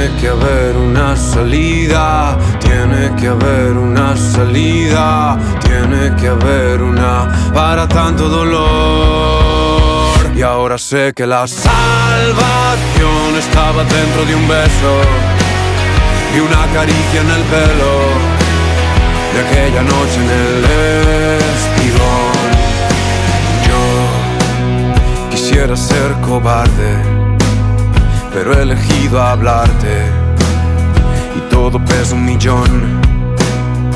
Tiene que haber una salida, tiene que haber una salida, tiene que haber una para tanto dolor. Y ahora sé que la salvación estaba dentro de un beso y una caricia en el pelo de aquella noche en el espigón. Yo quisiera ser cobarde, pero he elegido hablarte y todo pesa 1.000.000.